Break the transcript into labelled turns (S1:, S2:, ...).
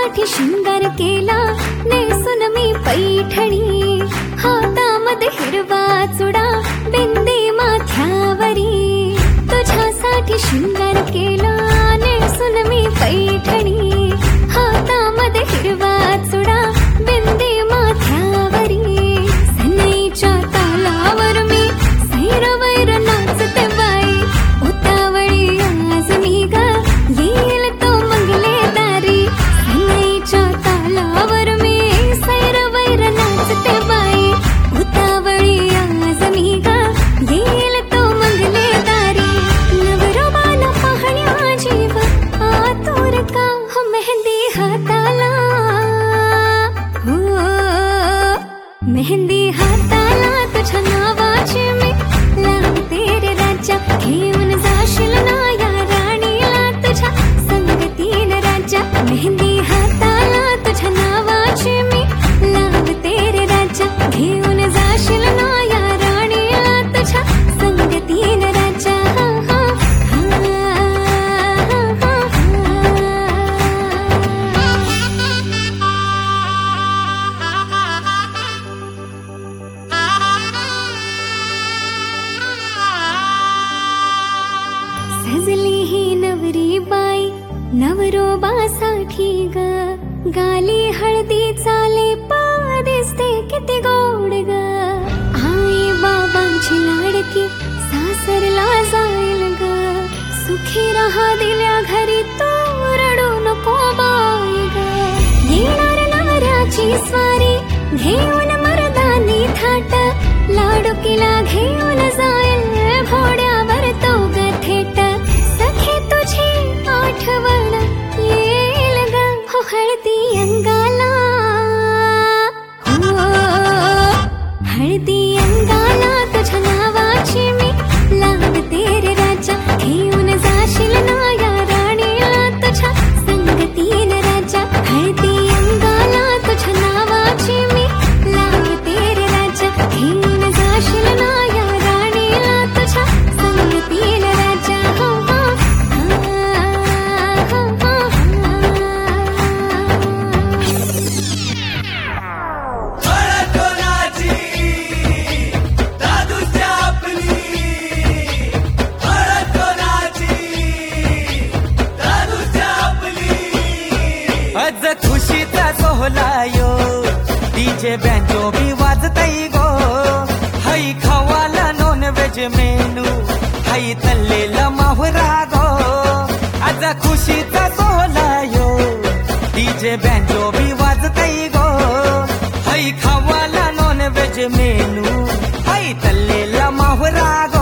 S1: तुझ्यासाठी शृंगार केला नेसून मी पैठणी, हातामध्ये हिरवा चुडा बिंदी माथ्यावरी. तुझ्यासाठी शृंगार केला नेसून मी पैठणी, हातामध्ये हिरवा चुडा बिंदी माथ्यावरी. सनईच्या तालावर मी सैरवैर नाचते बाई, उतावळी आज मी ग येईल तो मंगले दारी. सनईच्या तालावर मी सैरवैर नाचते बाई, उतावळी आज मी ग येईल तो मंगले दारी. नवरोबाला पाहण्या जीव आतुर का, हो मेहंदी हाताला, हो मेहंदी हाताला तुझ्या नावाची मी लावते रे राजा. घेऊन जाशील ना या राणीला तुझ्या संगतीन राजा. मेहंदी हाताला तुझ्या नावाची मी लावते रे राजा. घेऊन जाशील ना या राणीला तुझ्या संगतीन राजा. सजली ही नवरी बाई नवरोबासाठी ग, गाली हळदी चाले दिसते किती गोड ग. आई बाबांची लाडकी सासरला जाईल ग, सुखी राहा दिल्या घरी तू रडू नको बाई ग. येणार नवऱ्याची स्वारी घेऊन मर्दानी थाट, लाडुकीला घेऊन जाईल घोड्यावर तो ग थेट. सखे तुझी आठवण येईल ग, हो हळदी अंगाला, हो हळदी अंगाला तुझ्या नावाची मी लावते रे राजा. घेऊन जाशील ना या राणीला तुझ्या संगतीन राजा. हळदी अंगाला तुझ्या नावाची मी लावते रे राजा. घेऊन जाशील ना या राणीला तुझ्या संगतीन राजा. हो हो
S2: आज खुशीचा सोहळा यो, डीजे बँजो बी वाजतई गो. हई खवाला नॉन व्हेज मेनू, हई तल्लेला माहुरा गो. आज खुशीचा सोहळा यो, डीजे बँजो बी वाजतई गो. हई खवाला नॉन व्हेज मेनू, हई तल्लेला माहुरा गो.